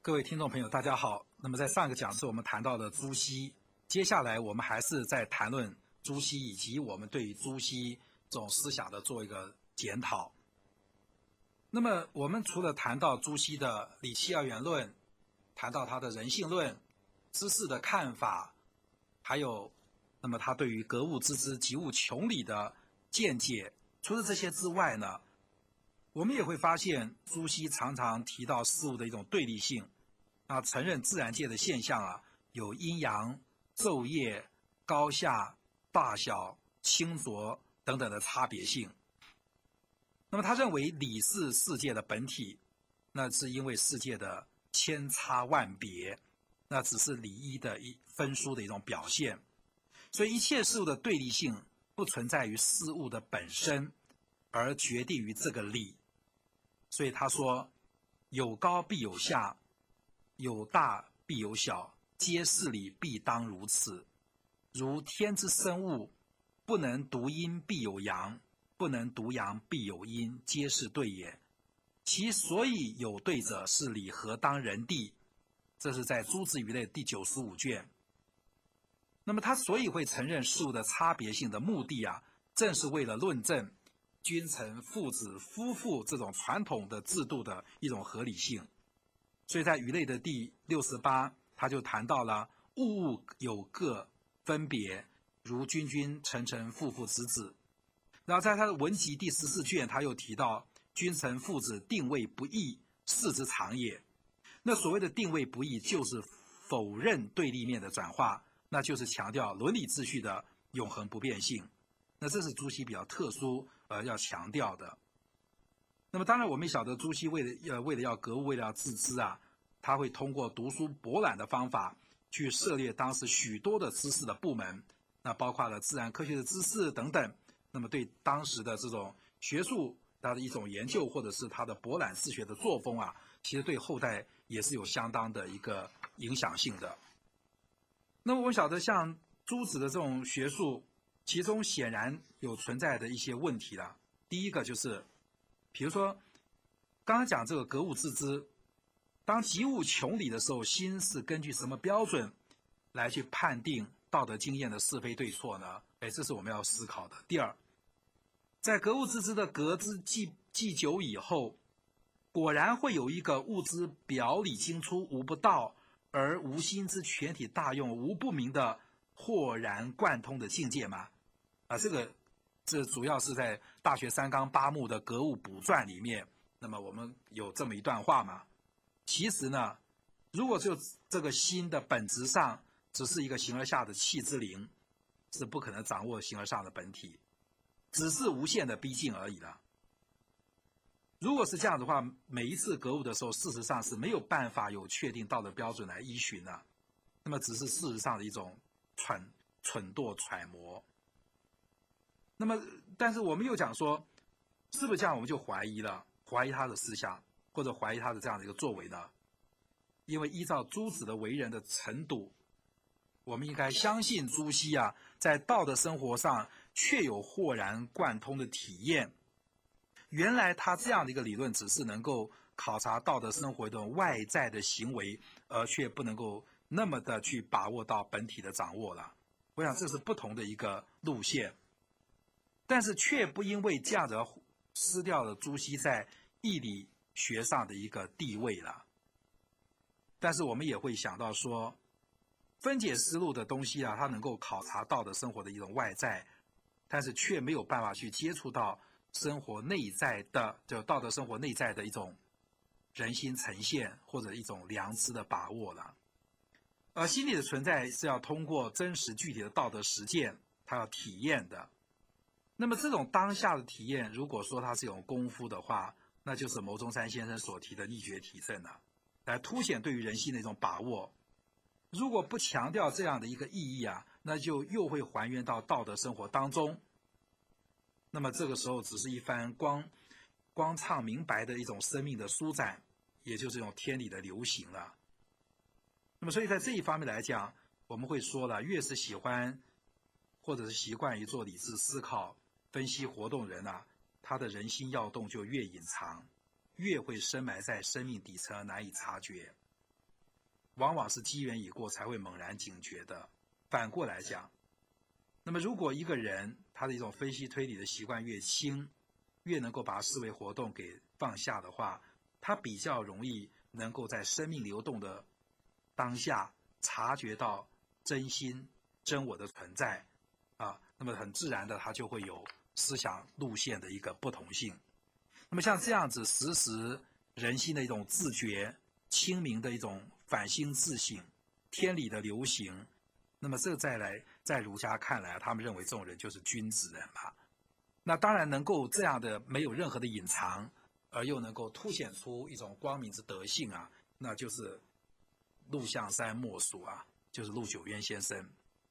各位听众朋友，大家好。那么在上个讲次我们谈到了朱熹，接下来我们还是在谈论朱熹以及我们对于朱熹这种思想的做一个检讨。那么我们除了谈到朱熹的理气二元论，谈到他的人性论、知识的看法，还有那么他对于格物致知、及物穷理的见解，除了这些之外呢，我们也会发现朱熹常常提到事物的一种对立性，承认自然界的现象有阴阳、昼夜、高下、大小、清浊等等的差别性。那么他认为理是世界的本体，那是因为世界的千差万别，那只是理一的分殊的一种表现。所以一切事物的对立性不存在于事物的本身，而决定于这个理。所以他说，有高必有下，有大必有小，皆是理，必当如此。如天之生物，不能独阴必有阳，不能独阳必有阴，皆是对也。其所以有对者，是理何当人地。这是在《诸子语类》第95卷。那么他所以会承认事物的差别性的目的正是为了论证君臣、父子、夫妇这种传统的制度的一种合理性。所以在语类的第68，他就谈到了物物有各分别，如君君、臣臣、父父、子子。然后在他的文集第14卷，他又提到君臣父子定位不异，是之常也。那所谓的定位不异，就是否认对立面的转化，那就是强调伦理秩序的永恒不变性。那这是朱熹比较特殊要强调的。那么当然我们也晓得朱熹为了要格物，为了要致知他会通过读书博览的方法去涉猎当时许多的知识的部门，那包括了自然科学的知识等等。那么对当时的这种学术它的一种研究，或者是他的博览识学的作风其实对后代也是有相当的一个影响性的。那么我们晓得像朱子的这种学术，其中显然有存在的一些问题了。第一个就是，比如说刚才讲这个格物致知，当及物穷理的时候，心是根据什么标准来去判定道德经验的是非对错呢？这是我们要思考的。第二，在格物致知的格之既久以后，果然会有一个物之表里精出，无不道，而无心之全体大用，无不明的豁然贯通的境界吗？这主要是在《大学三纲八目》的格物补传里面，那么我们有这么一段话嘛。其实呢，如果就这个心的本质上只是一个形而下的气之灵，是不可能掌握形而上的本体，只是无限的逼近而已了。如果是这样的话，每一次格物的时候，事实上是没有办法有确定道德标准来依循的，那么只是事实上的一种蠢惰揣摩。那么但是我们又讲说，是不是这样我们就怀疑他的思想，或者怀疑他的这样的一个作为呢？因为依照朱子的为人的程度，我们应该相信朱熹在道德生活上确有豁然贯通的体验。原来他这样的一个理论只是能够考察道德生活的外在的行为，而却不能够那么的去把握到本体的掌握了。我想这是不同的一个路线，但是却不因为这样子而失掉了朱熹在义理学上的一个地位了。但是我们也会想到说，分解思路的东西它能够考察道德生活的一种外在，但是却没有办法去接触到生活内在的，就道德生活内在的一种人心呈现，或者一种良知的把握了。而心理的存在是要通过真实具体的道德实践，它要体验的。那么这种当下的体验，如果说它是一种功夫的话，那就是牟宗三先生所提的力觉体证了，来凸显对于人心的一种把握。如果不强调这样的一个意义那就又会还原到道德生活当中。那么这个时候只是一番光畅明白的一种生命的舒展，也就是一种天理的流行了。那么所以在这一方面来讲，我们会说了，越是喜欢或者是习惯于做理智思考、分析活动人他的人心要动就越隐藏，越会深埋在生命底层而难以察觉。 往往是机缘已过才会猛然警觉的。反过来讲，那么如果一个人他的一种分析推理的习惯越轻，越能够把思维活动给放下的话，他比较容易能够在生命流动的当下察觉到真心真我的存在啊，那么很自然的他就会有思想路线的一个不同性。那么像这样子时时人心的一种自觉、清明的一种反省自省、天理的流行，那么这再来在儒家看来，他们认为这种人就是君子人嘛。那当然能够这样的没有任何的隐藏，而又能够凸显出一种光明之德性啊，那就是陆象山莫属啊，就是陆九渊先生。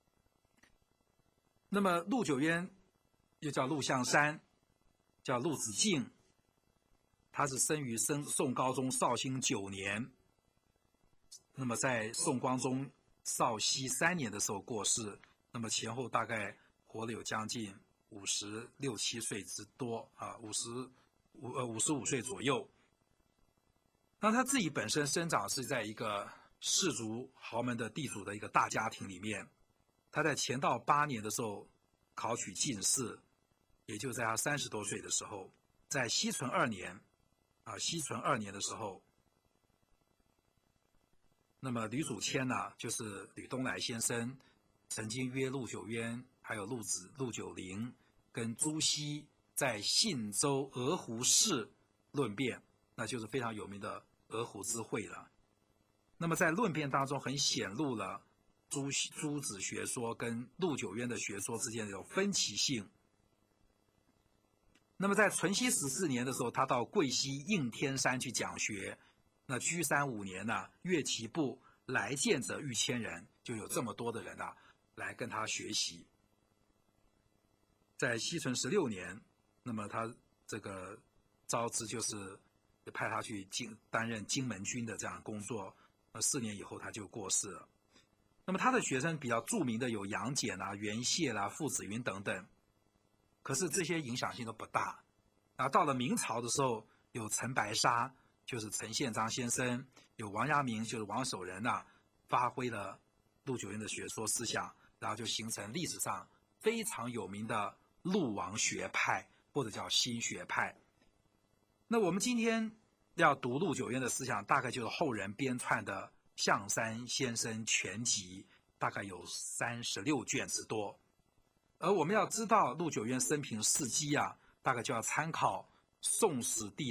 那么陆九渊又叫陆象山，叫陆子敬，他是生于宋高宗绍兴9年，那么在宋光宗绍熙3年的时候过世，那么前后大概活了有将近56、7岁之多啊，55岁左右。那他自己本身生长是在一个士族豪门的地主的一个大家庭里面，他在乾道8年的时候考取进士，也就在他30多岁的时候，在熙存2年的时候，那么吕祖谦呢，就是吕东来先生，曾经约陆九渊还有陆九龄跟朱熹在信州鹅湖市论辩，那就是非常有名的鹅湖之会了。那么在论辩当中，很显露了朱子学说跟陆九渊的学说之间的这种分歧性。那么在淳熙14年的时候，他到贵溪应天山去讲学，那居山5年呢，乐其部来见者逾1000人，就有这么多的人啊来跟他学习。在熙存16年，那么他这个招之就是派他去担任荆门军的这样工作，4年以后他就过世了。那么他的学生比较著名的有杨戬啊、袁谢啦、傅子云等等，可是这些影响性都不大。然后到了明朝的时候，有陈白沙，就是陈宪章先生，有王阳明，就是王守仁啊，发挥了陆九渊的学说思想，然后就形成历史上非常有名的陆王学派，或者叫新学派。那我们今天要读陆九渊的思想，大概就是后人编撰的象山先生全集，大概有36卷之多。而我们要知道陆九渊生平事迹啊，大概就要参考《宋史》第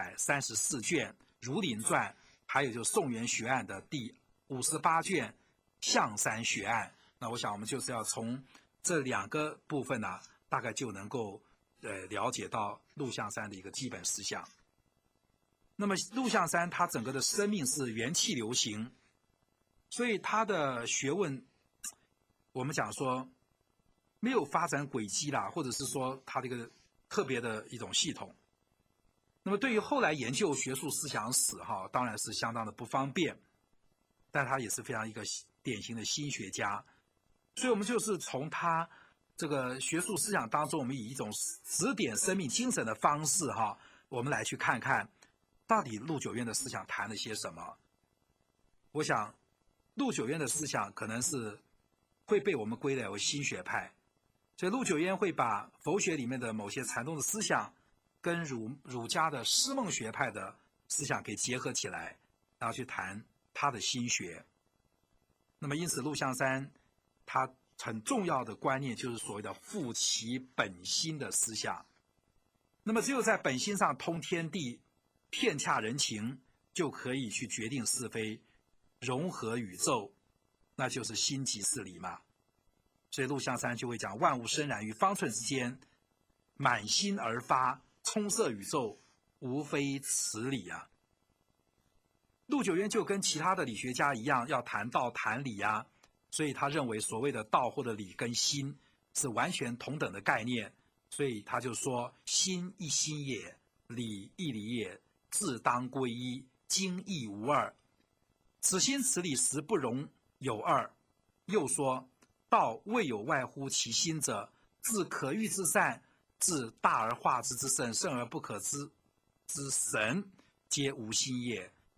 434卷《儒林传》，还有就是宋元学案的第58卷《象山学案》。那我想我们就是要从这2个部分呢，大概就能够了解到陆象山的一个基本思想。那么陆象山他整个的生命是元气流行，所以他的学问，我们讲说没有发展轨迹啦，或者是说他这个特别的一种系统。那么对于后来研究学术思想史当然是相当的不方便，但他也是非常一个典型的新学家。所以我们就是从他这个学术思想当中，我们以一种指点生命精神的方式我们来去看看到底陆九渊的思想谈了些什么。我想陆九渊的思想可能是会被我们归类为新学派，所以陆九渊会把佛学里面的某些禅宗的思想跟儒家的释梦学派的思想给结合起来，然后去谈他的心学。那么因此陆象山他很重要的观念就是所谓的复其本心的思想。那么只有在本心上通天地，遍洽人情，就可以去决定是非，融合宇宙，那就是心即是理嘛。所以陆象山就会讲万物生然于方寸之间，满心而发，充塞宇宙，无非此理啊。陆九渊就跟其他的理学家一样，要谈道谈理啊，所以他认为所谓的道或者理跟心是完全同等的概念，所以他就说心一心也，理一理也，自当归一，精义无二。此心此理实不容有二。又说道未有外乎其心者，自可欲之善，至大而化之之圣，圣而不可知之神，皆无心也。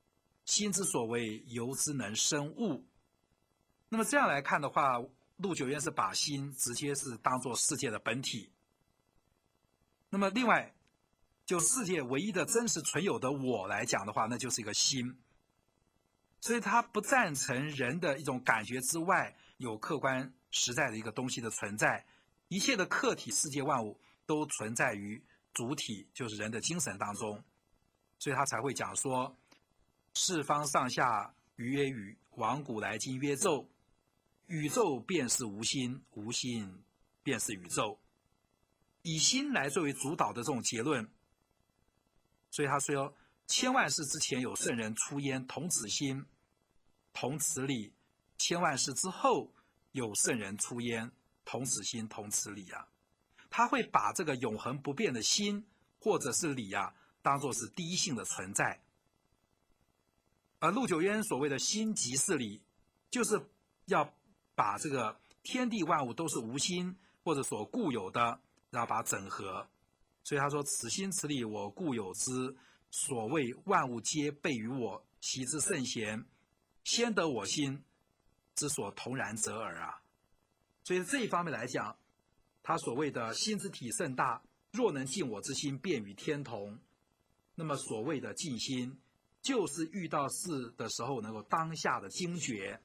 心之所为，由之能生物。那么这样来看的话，陆九渊是把心直接是当作世界的本体。那么另外，就世界唯一的真实存有的我来讲的话，那就是一个心。所以他不赞成人的一种感觉之外有客观实在的一个东西的存在，一切的客体世界万物都存在于主体，就是人的精神当中。所以他才会讲说，四方上下瑜曰宇，往古来今曰宙，宇宙便是无心，无心便是宇宙，以心来作为主导的这种结论。所以他说，千万世之前有圣人出焉，同此心，同此理；千万世之后有圣人出焉，同此心，同此理啊。他会把这个永恒不变的心或者是理啊，当作是第一性的存在。而陆九渊所谓的心即是理，就是要把这个天地万物都是无心或者所固有的，然后把它整合。所以他说，此心此理我固有之，所谓万物皆备于我，习之圣贤，先得我心，之所同然者耳啊。所以这一方面来讲，他所谓的心之体甚大，若能尽我之心，便与天同。那么所谓的尽心，就是遇到事的时候能够当下的惊觉。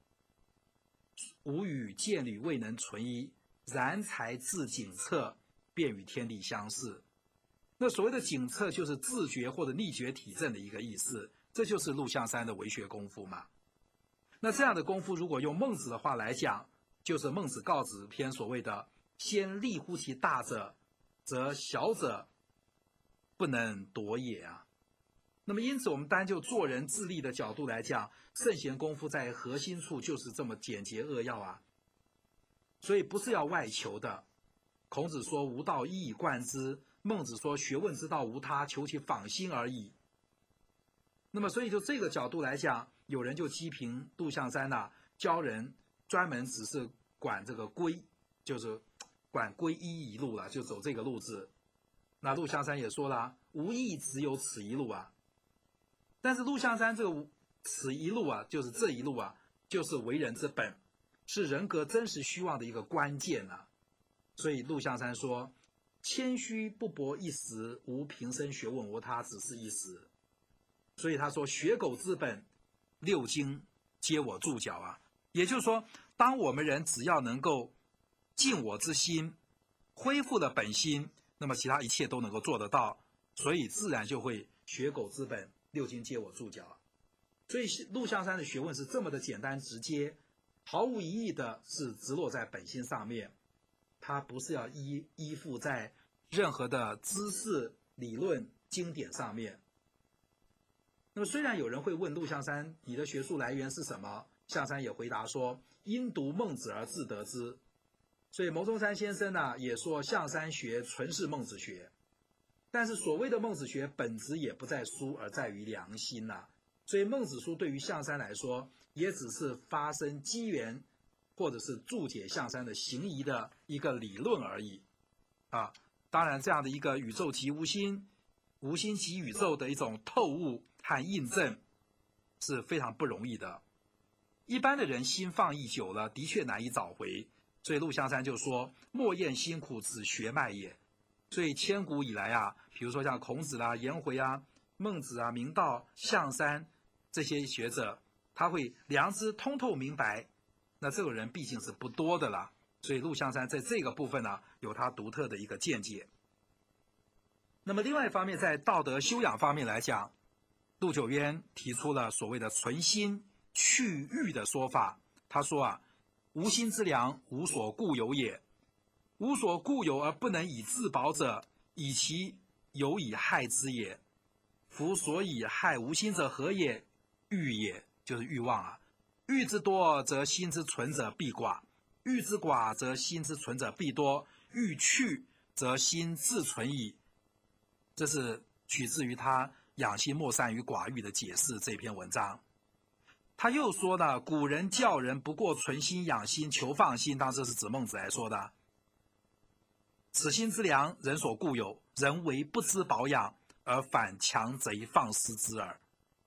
吾与剑履未能存一，然才自警测，便与天地相似。那所谓的警测就是自觉或者逆觉体证的一个意思，这就是陆象山的为学功夫嘛。那这样的功夫如果用孟子的话来讲，就是孟子告子篇所谓的先立乎其大者，则小者不能夺也啊。那么因此我们单就做人自立的角度来讲，圣贤功夫在核心处就是这么简洁扼要啊。所以不是要外求的。孔子说无道一以贯之，孟子说学问之道无他，求其仿心而已。那么所以就这个角度来讲，有人就批评陆象山教人专门只是管这个皈，就是管皈依一路了，就走这个路子。那陆象山也说了，无义只有此一路啊。但是陆象山这个此一路啊，就是这一路啊，就是为人之本，是人格真实虚妄的一个关键啊。所以陆象山说，谦虚不博一时，无平生学问无他，只是一时。所以他说学狗之本，六经皆我注脚啊。也就是说，当我们人只要能够尽我之心，恢复了本心，那么其他一切都能够做得到，所以自然就会学狗之本，六经皆我注脚。所以陆象山的学问是这么的简单直接，毫无疑义的是直落在本心上面，它不是要依附在任何的知识理论经典上面。那么虽然有人会问陆象山，你的学术来源是什么？象山也回答说，因读孟子而自得之。所以牟宗三先生也说象山学纯是孟子学。但是所谓的孟子学本质也不在书，而在于良心所以孟子书对于象山来说，也只是发生机缘，或者是注解象山的行仪的一个理论而已当然这样的一个宇宙即无心，无心即宇宙的一种透悟和印证是非常不容易的。一般的人心放逸久了，的确难以找回。所以陆象山就说，莫厌辛苦，此学脉也。所以千古以来比如说像孔子颜回孟子明道、象山这些学者，他会良知通透明白，那这种人毕竟是不多的了。所以陆象山在这个部分有他独特的一个见解。那么另外一方面，在道德修养方面来讲，陆九渊提出了所谓的存心去欲的说法。他说无心之良，无所固有也。无所固有而不能以自保者，以其有以害之也。夫所以害无心者何也？欲也，就是欲望欲之多则心之存者必寡，欲之寡则心之存者必多，欲去则心自存矣。这是取自于他养心莫善于寡欲的解释这篇文章。他又说了，古人教人不过存心养心求放心，当然这是指孟子来说的。此心之良，人所固有，人为不知保养，而反强贼放肆之耳。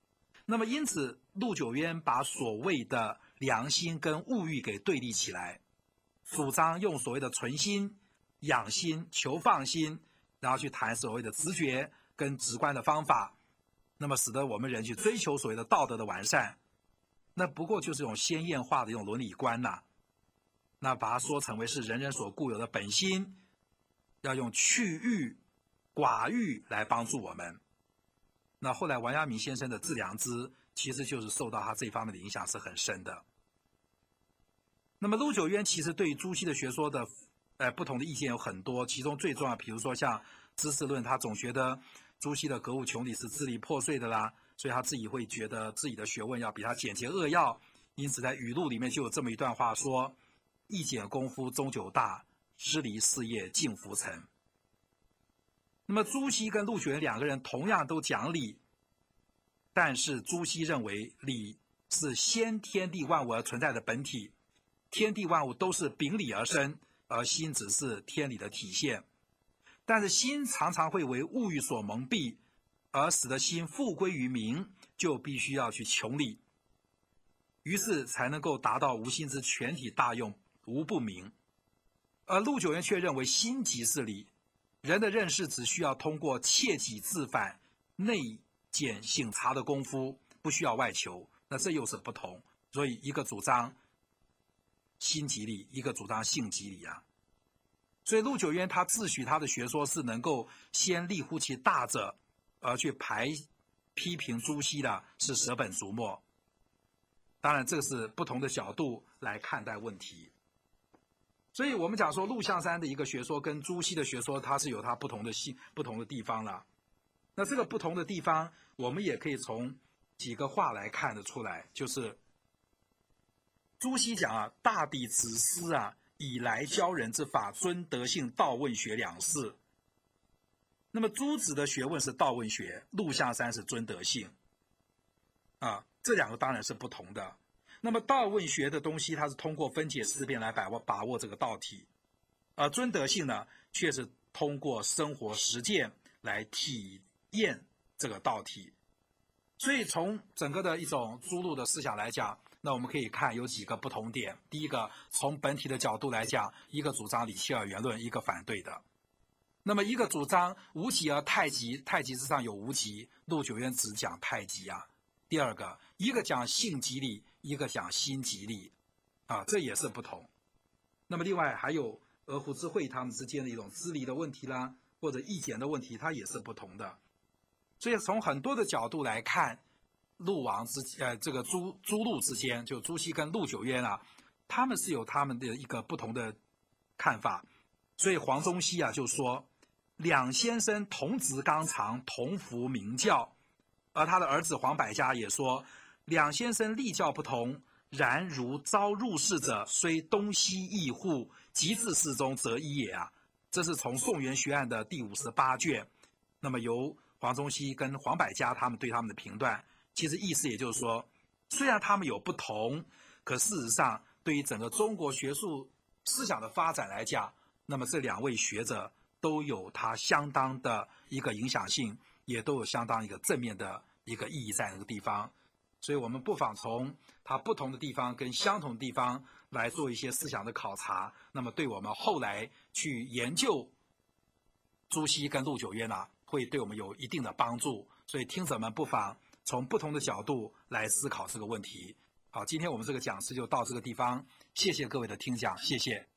那么因此，陆九渊把所谓的良心跟物欲给对立起来，主张用所谓的存心、养心、求放心，然后去谈所谓的直觉跟直观的方法，那么使得我们人去追求所谓的道德的完善，那不过就是一种先验化的一种伦理观呐。那把它说成为是人人所固有的本心，要用去欲、寡欲来帮助我们。那后来王阳明先生的致良知，其实就是受到他这方面的影响是很深的。那么陆九渊其实对于朱熹的学说的不同的意见有很多，其中最重要，比如说像知识论，他总觉得朱熹的格物穷理是支离破碎的啦，所以他自己会觉得自己的学问要比他简洁扼要，因此在语录里面就有这么一段话说：一简功夫终究大，失离事业尽浮沉。那么朱熹跟陆九渊两个人同样都讲理，但是朱熹认为理是先天地万物而存在的本体，天地万物都是秉理而生，而心只是天理的体现。但是心常常会为物欲所蒙蔽，而使得心复归于明，就必须要去穷理，于是才能够达到无心之全体大用，无不明。而陆九渊却认为心即是理，人的认识只需要通过切己自反、内检省察的功夫，不需要外求，那这又是不同。所以一个主张心即理，一个主张性即理啊。所以陆九渊他自诩他的学说是能够先立乎其大者，而去批评朱熹的，是舍本逐末。当然这是不同的角度来看待问题。所以我们讲说陆象山的一个学说跟朱熹的学说，它是有它不同的地方了。那这个不同的地方，我们也可以从几个话来看得出来，就是朱熹讲啊，大抵子思啊，以来教人之法，尊德性、道问学两事。那么朱子的学问是道问学，陆象山是尊德性啊，这两个当然是不同的。那么道问学的东西，它是通过分解思辨来把握这个道体，而尊德性呢，却是通过生活实践来体验这个道体。所以从整个的一种朱陆的思想来讲，那我们可以看有几个不同点。第一个，从本体的角度来讲，一个主张理气二元论，一个反对的。那么一个主张无极而太极，太极之上有无极，陆九渊只讲太极啊。第二个，一个讲性即理，一个讲心即理，啊，这也是不同。那么另外还有鹅湖之会他们之间的一种支离的问题啦，或者意见的问题，它也是不同的。所以从很多的角度来看，这个朱陆之间，就朱熹跟陆九渊啊，他们是有他们的一个不同的看法。所以黄宗羲啊就说，两先生同执纲常，同服明教。而他的儿子黄百家也说，两先生立教不同，然如招入世者，虽东西异户，即至世中则一也啊。这是从宋元学案的第58卷，那么由黄宗羲跟黄百家他们对他们的评断，其实意思也就是说，虽然他们有不同，可事实上对于整个中国学术思想的发展来讲，那么这两位学者都有他相当的一个影响性，也都有相当一个正面的一个意义在那个地方。所以我们不妨从它不同的地方跟相同的地方来做一些思想的考察，那么对我们后来去研究朱熹跟陆九渊啊，会对我们有一定的帮助。所以听者们不妨从不同的角度来思考这个问题。好，今天我们这个讲师就到这个地方，谢谢各位的听讲，谢谢。